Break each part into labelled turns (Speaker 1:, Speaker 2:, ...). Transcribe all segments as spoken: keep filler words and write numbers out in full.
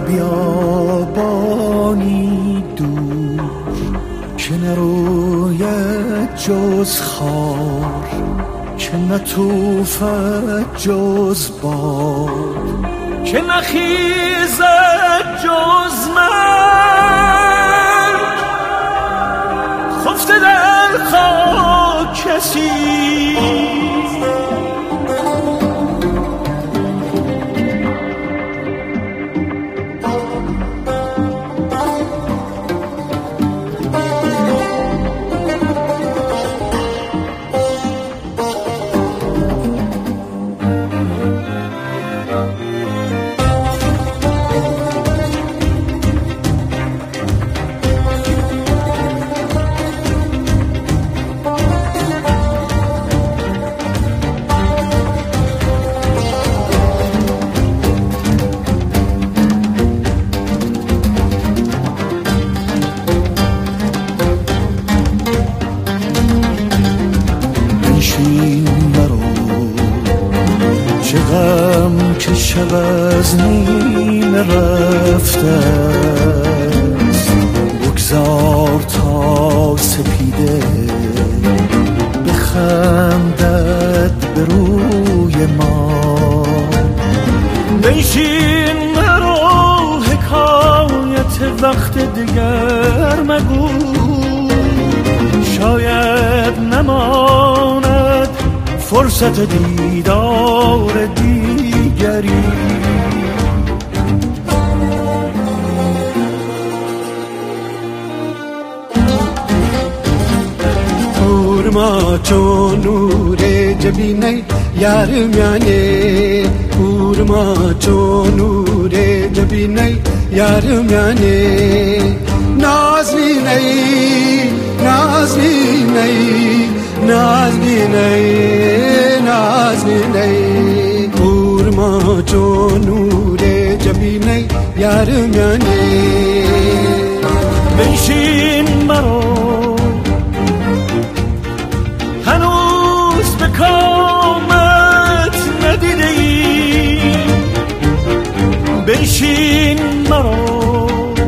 Speaker 1: بیابانی دور که نروید جز خار، که نتوفد جز باد، که نخیزد جز مرگ، خفته در خاک کسی که شب از نیمه رفته است، بگذار تا سپیده بخندد به روی ما. بنشین مرو حکایت وقت دیگر مگو، شاید نماند فرصت دیدار دیگری.
Speaker 2: پورما چون نور جبینه یار میانه، پورما چون نور جبینه یار میانه. نازنینه نازنینه نازنینه نازنینه، پورما چون نور جبینه یار میانه.
Speaker 1: بنشین مرو هنوز به کامت ندیده ای، بنشین مرو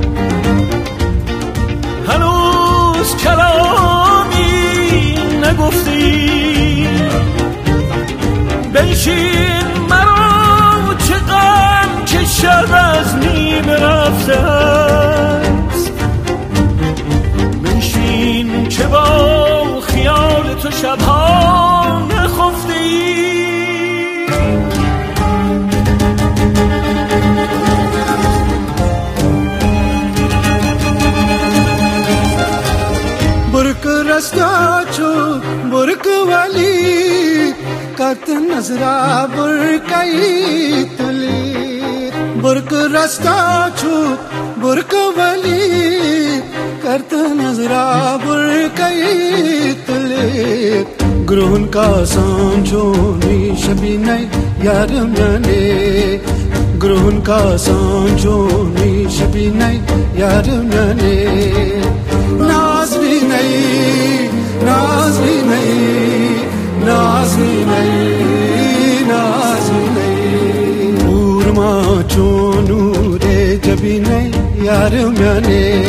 Speaker 1: هنوز کلامی نگفتی، بنشین مرو چه غم که شب از نیمه رفته است، بنشین که با خیال تو شبها نخفتی.
Speaker 2: برک رستا چو برک والی کت نظرا برکئی تلی، برک رستا چو برک والی کت نظرا برکئی تلی. گرون کا سانچونی شبینه یار میانه، گرون کا سانچونی شبینه یار میانه. نازنینه نازنینه نازنینه نازنینه، پورما چون نور جبینه یار میانه.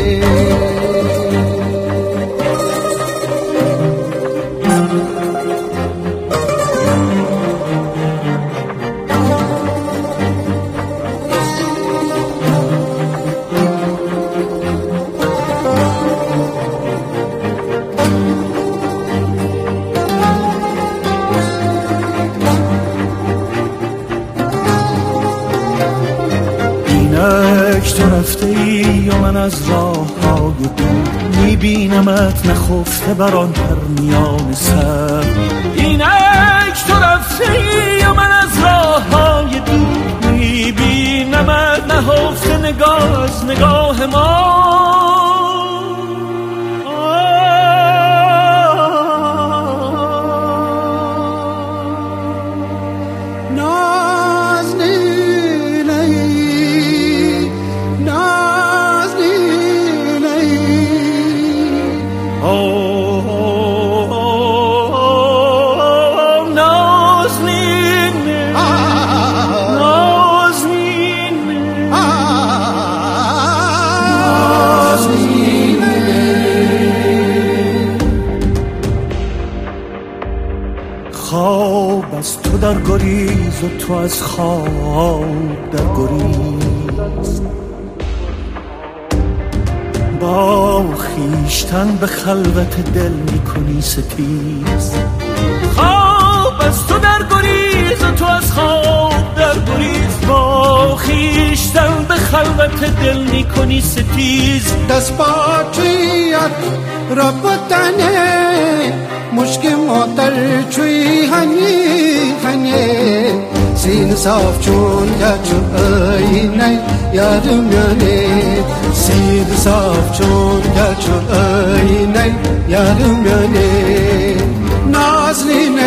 Speaker 1: اینک تو رفته ای و من از راه های دور میبینمت نخفته بر آن پرنیان سر. اینک تو رفته ای و من از راه های دور میبینمت نهفته نگاه از نگاه ما.
Speaker 2: Ah
Speaker 1: در گریز و تو از خواب در گریز. با خیشتن به خلوت دل میکنی ستیز، خواب از تو در گریز و تو از خواب در گریز. با خیشتن به خلوت دل میکنی ستیز.
Speaker 2: دست پاچیت ربطنه مشک مادر چوی هنی هنی سین صاف چون گچو اینه یارم یانه سین صاف چون گچو اینه یارم یانه نازلین